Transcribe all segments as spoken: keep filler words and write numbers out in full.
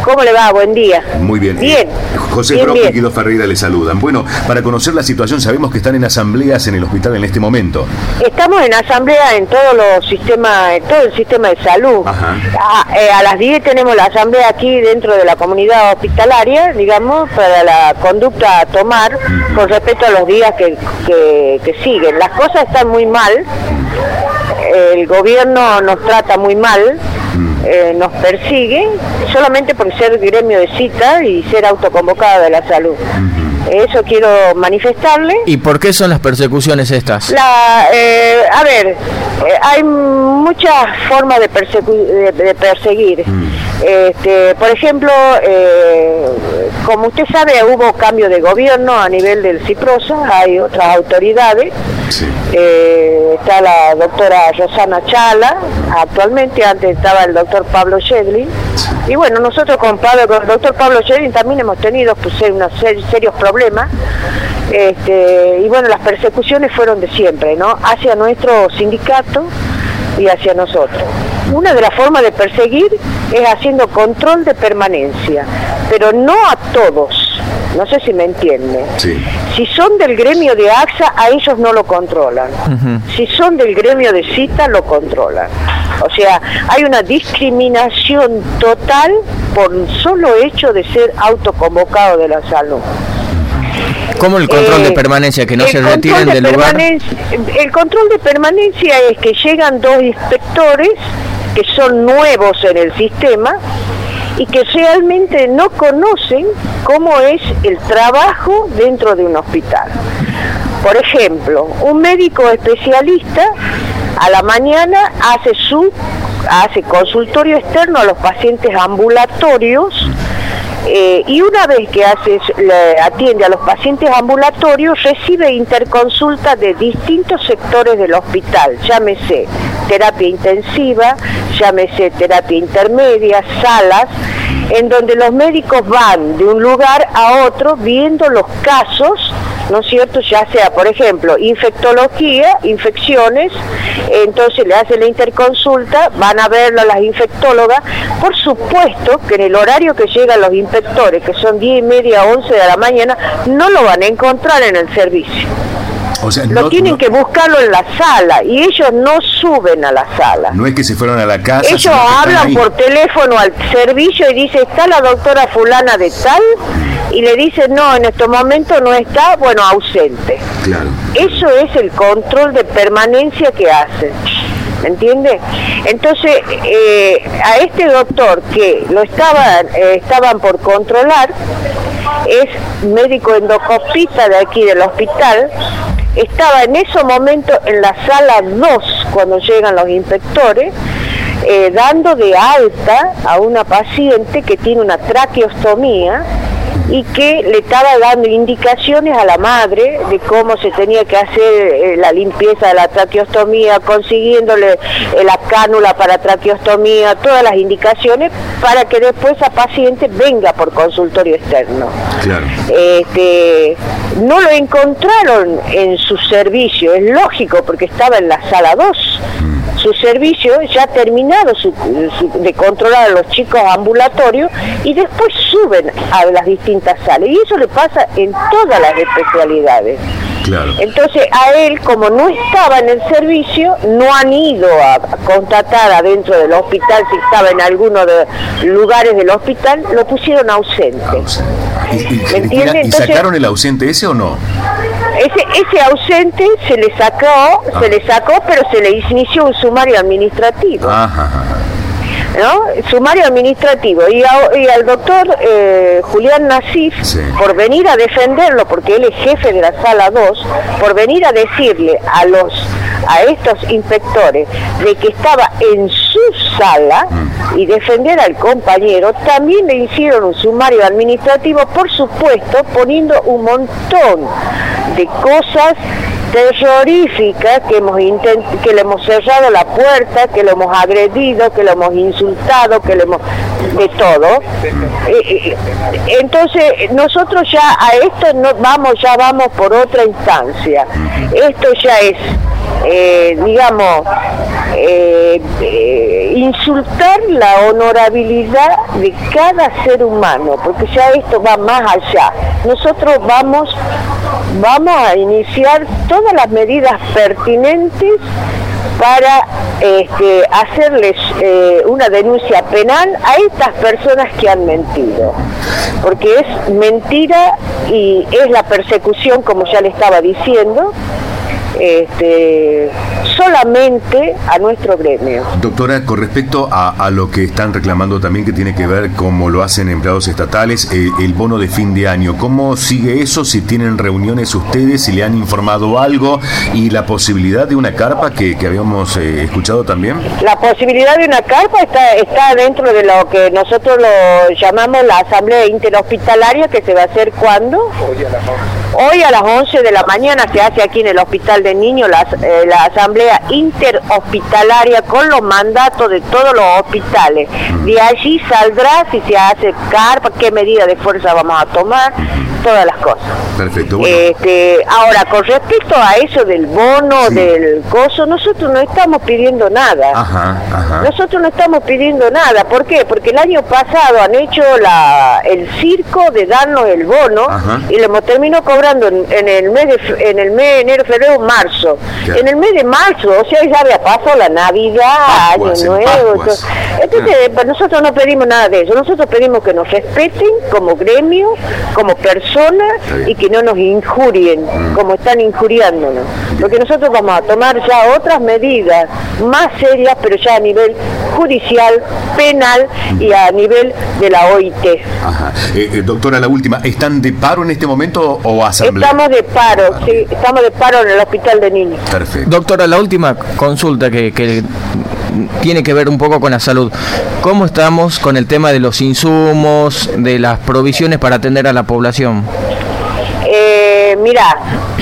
¿Cómo le va? Buen día. Muy bien. Bien. José bien, Brock bien. y Guido Ferreira le saludan. Bueno, para conocer la situación, sabemos que están en asambleas en el hospital en este momento. Estamos en asamblea en todos los sistemas, en todo el sistema de salud. Ajá. A, eh, a las diez tenemos la asamblea aquí dentro de la comunidad hospitalaria, digamos, para la conducta a tomar uh-huh. con respecto a los días que, que, que siguen. Las cosas están muy mal, el gobierno nos trata muy mal. Eh, nos persigue solamente por ser gremio de cita y ser autoconvocado de la salud. Uh-huh. Eso quiero manifestarle. ¿Y por qué son las persecuciones estas? La, eh, a ver, eh, hay muchas formas de, persecu- de, de perseguir. Uh-huh. Este, por ejemplo, eh, como usted sabe, hubo cambio de gobierno a nivel del CIPROSA, hay otras autoridades. Sí. Eh, está la doctora Rosana Chala, actualmente, antes estaba el doctor Pablo Shedlin. Sí. Y bueno, nosotros con, Pablo, con el doctor Pablo Shedlin también hemos tenido pues, unos ser, serios problemas. Este, y bueno, las persecuciones fueron de siempre, ¿no? Hacia nuestro sindicato y hacia nosotros. Una de las formas de perseguir es haciendo control de permanencia, pero no a todos. No sé si me entiende. Sí. Si son del gremio de AXA, a ellos no lo controlan. Uh-huh. Si son del gremio de cita, lo controlan. O sea, hay una discriminación total por el solo hecho de ser autoconvocado de la salud. ¿Cómo el control eh, de permanencia? ¿Que no se retiren de del lugar? El control de permanencia es que llegan dos inspectores que son nuevos en el sistema y que realmente no conocen cómo es el trabajo dentro de un hospital. Por ejemplo, un médico especialista a la mañana hace su hace consultorio externo a los pacientes ambulatorios. Eh, y una vez que hace, le atiende a los pacientes ambulatorios, recibe interconsulta de distintos sectores del hospital, llámese terapia intensiva, llámese terapia intermedia, salas, en donde los médicos van de un lugar a otro viendo los casos, ¿no es cierto? Ya sea, por ejemplo, infectología, infecciones, entonces le hacen la interconsulta, van a verlo las infectólogas. Por supuesto que en el horario que llegan los inspectores, que son diez y media, once de la mañana, no lo van a encontrar en el servicio. O sea, lo no, tienen no, que buscarlo en la sala y ellos no suben a la sala. No es que se fueron a la casa. Ellos hablan por teléfono al servicio y dicen, ¿está la doctora fulana de tal? Y le dicen, no, en este momento no está, bueno, ausente. Claro. Eso es el control de permanencia que hacen. ¿Me entiende? Entonces, eh, a este doctor que lo estaban, eh, estaban por controlar, es médico endoscopista de aquí del hospital, estaba en ese momento en la sala dos cuando llegan los inspectores, eh, dando de alta a una paciente que tiene una traqueostomía y que le estaba dando indicaciones a la madre de cómo se tenía que hacer eh, la limpieza de la traqueostomía, consiguiéndole eh, la cánula para traqueostomía, todas las indicaciones para que después esa paciente venga por consultorio externo. Claro. Este, no lo encontraron en su servicio, es lógico porque estaba en la sala dos. Su servicio ya ha terminado su, su, de controlar a los chicos ambulatorios y después suben a las distintas salas. Y eso le pasa en todas las especialidades. Claro. Entonces a él, como no estaba en el servicio, no han ido a, a constatar adentro del hospital si estaba en alguno de lugares del hospital, lo pusieron ausente. ausente. ¿Y, y, ¿Me entiende? ¿Y Entonces, sacaron el ausente ese o no? Ese, ese ausente se le sacó, ah. se le sacó, pero se le inició un sumario administrativo. Ajá, ajá. ¿No? Sumario administrativo. Y, a, y al doctor eh, Julián Nasif, sí. por venir a defenderlo, porque él es jefe de la sala dos, por venir a decirle a los a estos inspectores de que estaba en su sala mm. y defender al compañero, también le hicieron un sumario administrativo, por supuesto, poniendo un montón de cosas terroríficas, que hemos intent- que le hemos cerrado la puerta, que lo hemos agredido, que lo hemos insultado, que le hemos de todo. Eh, eh, entonces nosotros ya a esto no vamos, ya vamos por otra instancia. Esto ya es eh, digamos, eh, eh, insultar la honorabilidad de cada ser humano, porque ya esto va más allá. Nosotros vamos, vamos a iniciar todas las medidas pertinentes para este, hacerles eh, una denuncia penal a estas personas que han mentido, porque es mentira y es la persecución, como ya le estaba diciendo, este, solamente a nuestro gremio. Doctora, con respecto a, a lo que están reclamando también, que tiene que ver como lo hacen empleados estatales, eh, el bono de fin de año, ¿cómo sigue eso? Si tienen reuniones ustedes, si le han informado algo, y la posibilidad de una carpa que, que habíamos eh, escuchado también. La posibilidad de una carpa está, está dentro de lo que nosotros lo llamamos la asamblea interhospitalaria, que se va a hacer ¿cuándo? Hoy a las once. Hoy a las once de la mañana se hace aquí en el Hospital de Niños la, eh, la asamblea interhospitalaria con los mandatos de todos los hospitales. De allí saldrá si se hace carpa, qué medida de fuerza vamos a tomar, todas las cosas. Perfecto. Bueno. Este, ahora, con respecto a eso del bono, sí, del coso, nosotros no estamos pidiendo nada. Ajá, ajá. Nosotros no estamos pidiendo nada. ¿Por qué? Porque el año pasado han hecho la, el circo de darnos el bono, ajá, y lo terminó cobrando en, en el mes de en el mes de enero, febrero, marzo. ¿Qué? En el mes de marzo, o sea, ya había pasado la Navidad, Pascuas, Año Nuevo. Entonces, entonces ah. nosotros no pedimos nada de eso. Nosotros pedimos que nos respeten como gremio, como personas, y que no nos injurien, mm. como están injuriándonos. Porque nosotros vamos a tomar ya otras medidas más serias, pero ya a nivel judicial, penal y a nivel de la O I T. Ajá. Eh, eh, doctora, la última, ¿están de paro en este momento o asamblea? Estamos de paro, ah, sí, estamos de paro en el Hospital de Niños. Perfecto. Doctora, la última consulta que, que tiene que ver un poco con la salud. ¿Cómo estamos con el tema de los insumos, de las provisiones para atender a la población? Eh, mira,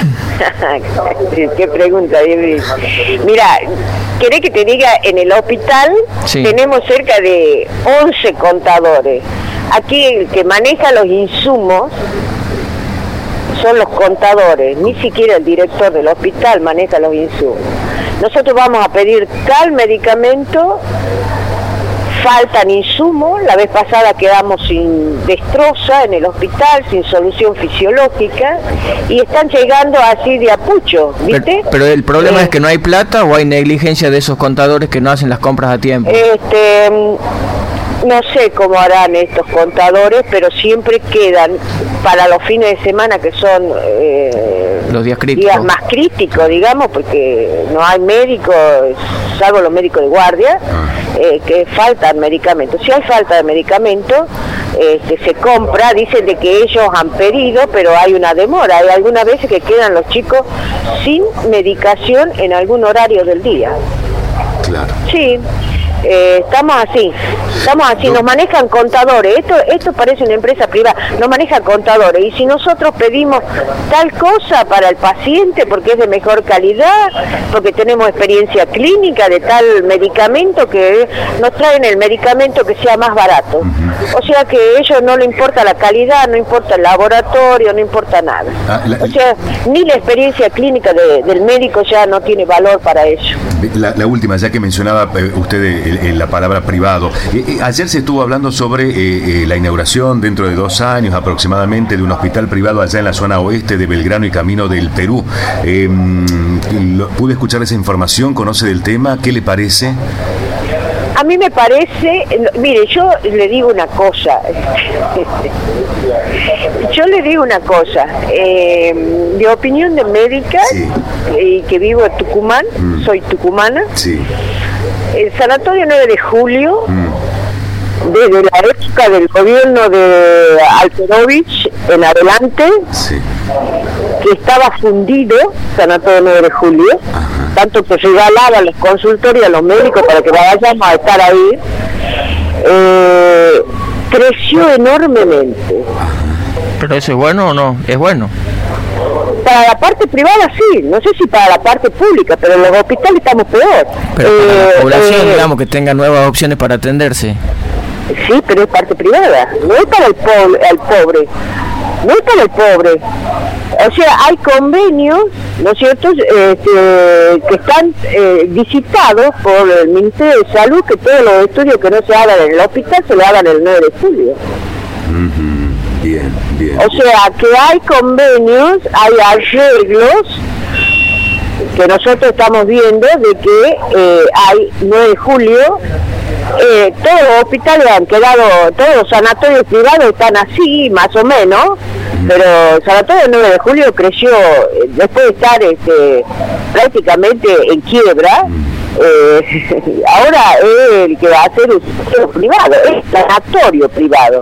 qué pregunta, mira, ¿querés que te diga? En el hospital sí, tenemos cerca de once contadores. Aquí el que maneja los insumos son los contadores, ni siquiera el director del hospital maneja los insumos. Nosotros vamos a pedir tal medicamento, faltan insumos, la vez pasada quedamos sin destroza en el hospital, sin solución fisiológica, y están llegando así de apucho, ¿viste? Pero, pero el problema eh, es que no hay plata, o hay negligencia de esos contadores que no hacen las compras a tiempo. Este... No sé cómo harán estos contadores, pero siempre quedan para los fines de semana, que son eh, los días críticos, días más críticos, digamos, porque no hay médicos, salvo los médicos de guardia, eh, que faltan medicamentos. Si hay falta de medicamentos, eh, que se compra, dicen de que ellos han pedido, pero hay una demora. Hay algunas veces que quedan los chicos sin medicación en algún horario del día. Claro. Sí. Eh, estamos así, estamos así, nos manejan contadores, esto esto parece una empresa privada, nos manejan contadores, y si nosotros pedimos tal cosa para el paciente porque es de mejor calidad, porque tenemos experiencia clínica de tal medicamento, que nos traen el medicamento que sea más barato. O sea que a ellos no le importa la calidad, no importa el laboratorio, no importa nada. Ah, la, o sea, ni la experiencia clínica de, del médico ya no tiene valor para ellos. La, la última, ya que mencionaba eh, usted el, el, la palabra privado, eh, eh, ayer se estuvo hablando sobre eh, eh, la inauguración dentro de dos años aproximadamente de un hospital privado allá en la zona oeste de Belgrano y Camino del Perú. Eh, lo, ¿Pude escuchar esa información? ¿Conoce del tema? ¿Qué le parece? A mí me parece, mire, yo le digo una cosa, yo le digo una cosa, eh, de opinión de médica, sí, y que vivo en Tucumán, mm. soy tucumana, sí. El Sanatorio nueve de julio, mm. desde la época del gobierno de Alperovich en adelante, sí, que estaba fundido, Sanatorio nueve de julio, ajá, tanto que regalaba los consultorios a los médicos para que vayamos a estar ahí, eh, creció enormemente. ¿Pero eso es bueno o no? ¿Es bueno? Para la parte privada sí, no sé si para la parte pública, pero en los hospitales estamos peor. Pero eh, para la población, eh, digamos, que tenga nuevas opciones para atenderse. Sí, pero es parte privada, no es para el pobre, el pobre. No es para el pobre. O sea, hay convenios, ¿no es cierto?, eh, que, que están eh, visitados por el Ministerio de Salud, que todos los estudios que no se hagan en el hospital se le hagan el nueve de julio. Uh-huh. Bien, bien. O sea, que hay convenios, hay arreglos que nosotros estamos viendo de que eh, hay nueve de julio, eh, todos los hospitales han quedado, todos los sanatorios privados están así, más o menos, pero el sanatorio del nueve de julio creció, eh, después de estar este, prácticamente en quiebra, eh, ahora es el que va a ser el sanatorio privado, es sanatorio privado.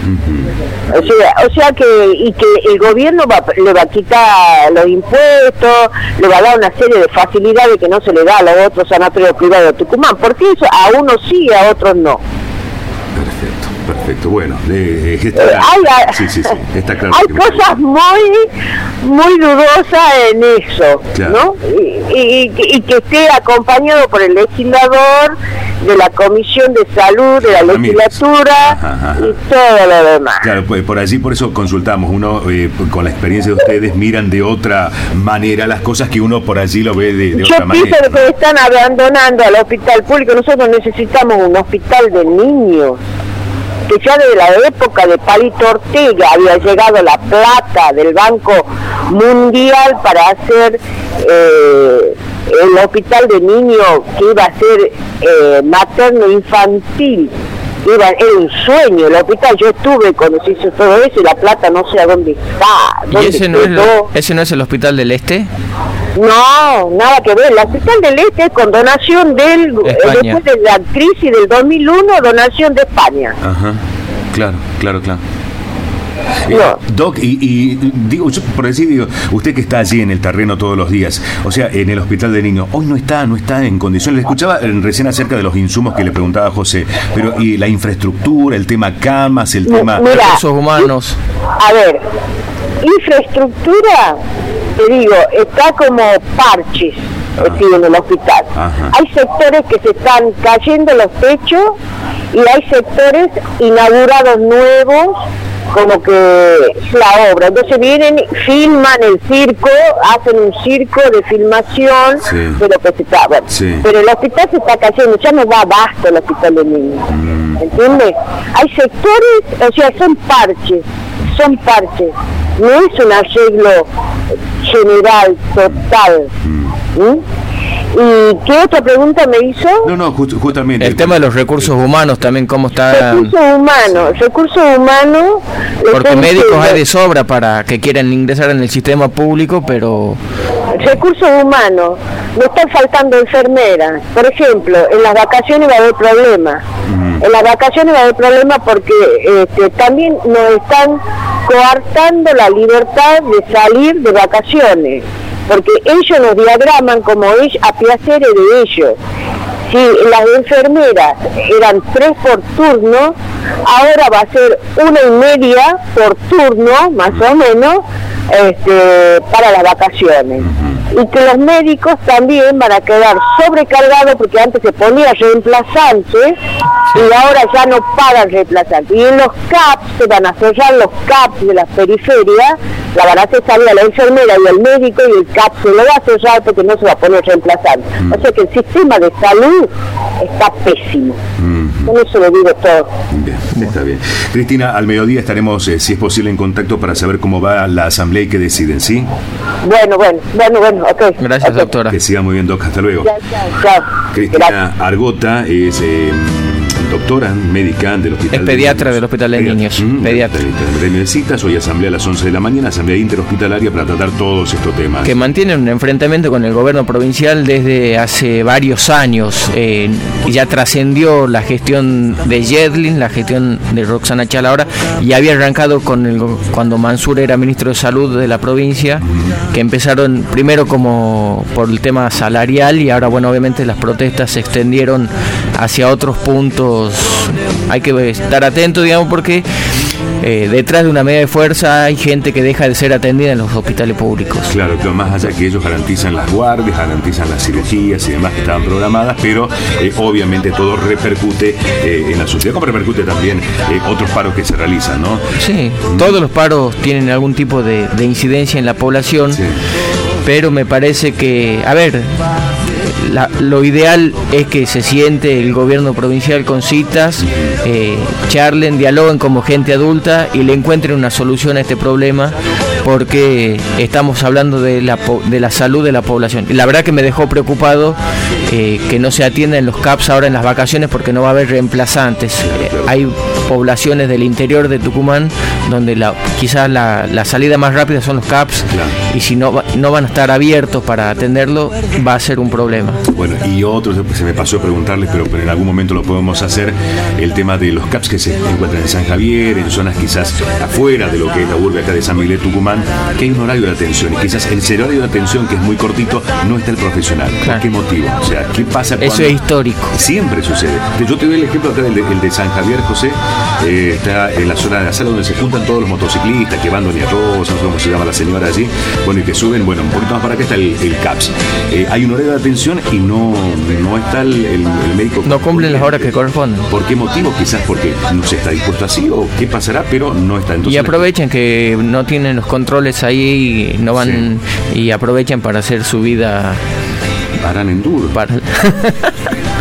O sea, o sea que y que el gobierno va, le va a quitar los impuestos, le va a dar una serie de facilidades que no se le da a los otros sanatorios privados de Tucumán, porque eso a unos sí, a otros no. Perfecto, perfecto. Bueno, eh, está, eh, hay, sí, sí, sí, está claro. Hay cosas muy, muy dudosas en eso, claro. ¿no? Y, y, y que esté acompañado por el legislador, de la Comisión de Salud, de la legislatura, ajá, ajá. y todo lo demás. Claro, pues por allí, por eso consultamos. Uno, eh, con la experiencia de ustedes, miran de otra manera las cosas que uno por allí lo ve de, de otra manera. Yo pienso que están abandonando al hospital público. Nosotros necesitamos un hospital de niños, que ya desde la época de Palito Ortega había llegado la plata del Banco Mundial para hacer eh, el hospital de niños que iba a ser eh, materno infantil. Iba, era un sueño el hospital. Yo estuve cuando se hizo todo eso y la plata no sé a dónde está. ¿Dónde ¿Y ese no, es lo, ese no es el Hospital del Este? No, nada que ver. El Hospital del Este es con donación del eh, después de la crisis del dos mil uno, donación de España. Ajá, claro, claro, claro. Eh, Doc, y, y digo, yo por decir, digo, usted que está allí en el terreno todos los días, o sea, en el hospital de niños, hoy no está, no está en condiciones. Le escuchaba recién acerca de los insumos que le preguntaba José, pero y la infraestructura, el tema camas, el M- tema mira, recursos humanos. A ver, infraestructura, te digo, está como parches. Aquí en el hospital. Ajá. Hay sectores que se están cayendo los techos y hay sectores inaugurados nuevos, como que la obra. Entonces vienen, filman el circo, hacen un circo de filmación, sí. de lo que se está. Bueno, sí. Pero el hospital se está cayendo, ya no va abasto el hospital de niños. Mm. ¿Entiendes? Hay sectores, o sea, son parches, son parches. No es un arreglo general, total. Mm. ¿Mm? ¿Y qué otra pregunta me hizo? No, no, just, justamente. El tema de los recursos humanos también, ¿cómo está? Recursos humanos, recursos humanos... Porque médicos hay de sobra para que quieran ingresar en el sistema público, pero... Recursos humanos, no están faltando enfermeras. Por ejemplo, en las vacaciones va a haber problemas. Mm. En las vacaciones va a haber problemas porque este, también nos están coartando la libertad de salir de vacaciones. Porque ellos nos diagraman como ellos, a placer de ellos. Si las enfermeras eran tres por turno, ahora va a ser una y media por turno, más o menos, este, para las vacaciones. Y que los médicos también van a quedar sobrecargados, porque antes se ponía reemplazante y ahora ya no pagan reemplazante. Y en los C A P se van a cerrar los C A P de las periferias, la van a hacer salir a la enfermera y al médico, y el C A P se lo va a cerrar porque no se va a poner reemplazante. Mm. O sea que el sistema de salud está pésimo. Mm. Con eso lo digo todo. Bien, está bien. Cristina, al mediodía estaremos, eh, si es posible, en contacto para saber cómo va la asamblea y qué deciden, ¿sí? Bueno, bueno, bueno, bueno, ok. Gracias, okay. doctora. Que siga muy bien, Doc. Hasta luego. Chao, chao. Cristina Gracias. Argota es... Eh, doctora médica del Hospital es pediatra de del Hospital de Niños. Mm, pediatra. De citas, hoy asamblea a las once de la mañana, asamblea interhospitalaria para tratar todos estos temas. Que mantienen un enfrentamiento con el gobierno provincial desde hace varios años. Eh, ya trascendió la gestión de Yedlin, la gestión de Roxana Chala ahora, y había arrancado con el cuando Mansur era ministro de Salud de la provincia, mm. que empezaron primero como por el tema salarial y ahora, bueno, obviamente las protestas se extendieron hacia otros puntos. Hay que estar atento, digamos, porque eh, detrás de una medida de fuerza hay gente que deja de ser atendida en los hospitales públicos. Claro, pero más allá que ellos garantizan las guardias, garantizan las cirugías y demás que estaban programadas, pero eh, obviamente todo repercute eh, en la sociedad, como repercute también eh, otros paros que se realizan, ¿no? Sí, mm. todos los paros tienen algún tipo de, de incidencia en la población, sí. Pero me parece que, a ver, La, lo ideal es que se siente el gobierno provincial con citas, eh, charlen, dialoguen como gente adulta y le encuentren una solución a este problema, porque estamos hablando de la, de la salud de la población. Y la verdad que me dejó preocupado eh, que no se atienda en los C A Ps ahora en las vacaciones, porque no va a haber reemplazantes. Eh, hay poblaciones del interior de Tucumán donde la, quizás la, la salida más rápida son los C A Ps, claro. Y si no, no van a estar abiertos para atenderlo, va a ser un problema. Bueno, y otro, se me pasó a preguntarles, pero, pero en algún momento lo podemos hacer, el tema de los C A Ps que se encuentran en San Javier, en zonas quizás afuera de lo que es la urbe acá de San Miguel de Tucumán, que hay un horario de atención, y quizás en ese horario de atención, que es muy cortito, no está el profesional. ¿Por claro. qué motivo? O sea, ¿qué pasa cuando...? Eso es histórico. Siempre sucede. Yo te doy el ejemplo acá del de, el de San Javier, José, eh, está en la zona de la sala donde se juntan todos los motociclistas, que van Doña Rosa, no sé cómo se llama la señora allí, bueno, y que suben, bueno, un poquito más para acá está el, el C A P S. Eh, hay un horario de atención y no, no está el, el, el médico. No cumplen las horas que corresponden. ¿Por qué motivo? Quizás porque no se está dispuesto así, o qué pasará, pero no está. Entonces, y aprovechan que no tienen los controles ahí y no van, sí. Y aprovechan para hacer su vida. Harán enduro. Para...